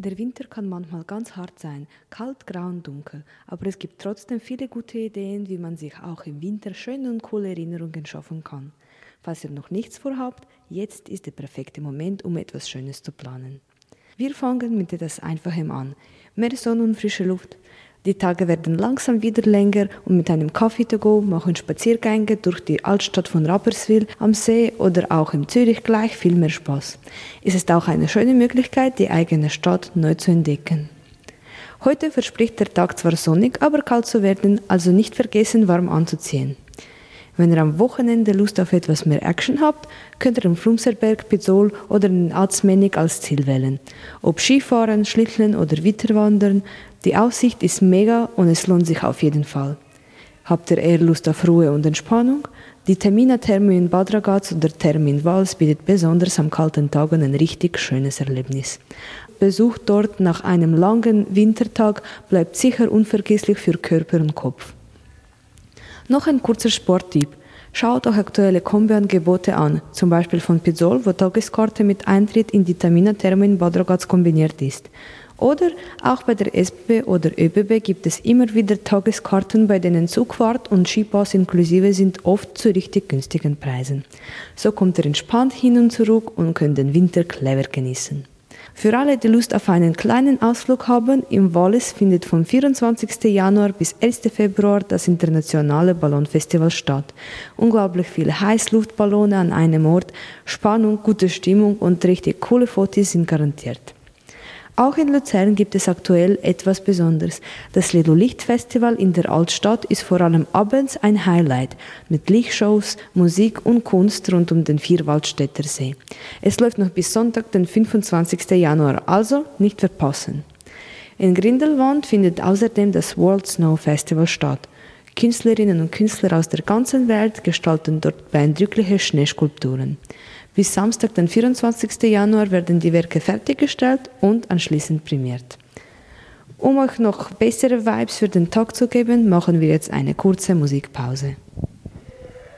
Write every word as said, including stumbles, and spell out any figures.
Der Winter kann manchmal ganz hart sein, kalt, grau und dunkel, aber es gibt trotzdem viele gute Ideen, wie man sich auch im Winter schöne und coole Erinnerungen schaffen kann. Falls ihr noch nichts vorhabt, jetzt ist der perfekte Moment, um etwas Schönes zu planen. Wir fangen mit etwas Einfachem an. Mehr Sonne und frische Luft. Die Tage werden langsam wieder länger und mit einem Kaffee to go machen Spaziergänge durch die Altstadt von Rapperswil am See oder auch in Zürich gleich viel mehr Spaß. Es ist auch eine schöne Möglichkeit, die eigene Stadt neu zu entdecken. Heute verspricht der Tag zwar sonnig, aber kalt zu werden, also nicht vergessen, warm anzuziehen. Wenn ihr am Wochenende Lust auf etwas mehr Action habt, könnt ihr den Flumserberg, Pizzol oder den Atzmennig als Ziel wählen. Ob Skifahren, Schlitteln oder Winterwandern, die Aussicht ist mega und es lohnt sich auf jeden Fall. Habt ihr eher Lust auf Ruhe und Entspannung? Die Termina Therme in Bad Ragaz oder Therme in Vals bietet besonders am kalten Tagen ein richtig schönes Erlebnis. Besuch dort nach einem langen Wintertag bleibt sicher unvergesslich für Körper und Kopf. Noch ein kurzer Sporttipp. Schaut euch aktuelle Kombiangebote an, zum Beispiel von Pizzol, wo Tageskarte mit Eintritt in die Termina Therme in Bad Ragaz kombiniert ist. Oder auch bei der S B B oder Ö B B gibt es immer wieder Tageskarten, bei denen Zugfahrt und Skipass inklusive sind, oft zu richtig günstigen Preisen. So kommt ihr entspannt hin und zurück und könnt den Winter clever genießen. Für alle, die Lust auf einen kleinen Ausflug haben, im Wallis findet vom vierundzwanzigsten Januar bis ersten Februar das internationale Ballonfestival statt. Unglaublich viele Heißluftballone an einem Ort, Spannung, gute Stimmung und richtig coole Fotos sind garantiert. Auch in Luzern gibt es aktuell etwas Besonderes. Das Lido Lichtfestival in der Altstadt ist vor allem abends ein Highlight mit Lichtshows, Musik und Kunst rund um den Vierwaldstätter See. Es läuft noch bis Sonntag, den fünfundzwanzigsten Januar, also nicht verpassen. In Grindelwald findet außerdem das World Snow Festival statt. Künstlerinnen und Künstler aus der ganzen Welt gestalten dort beeindruckliche Schneeskulpturen. Bis Samstag, den vierundzwanzigsten Januar, werden die Werke fertiggestellt und anschließend prämiert. Um euch noch bessere Vibes für den Tag zu geben, machen wir jetzt eine kurze Musikpause.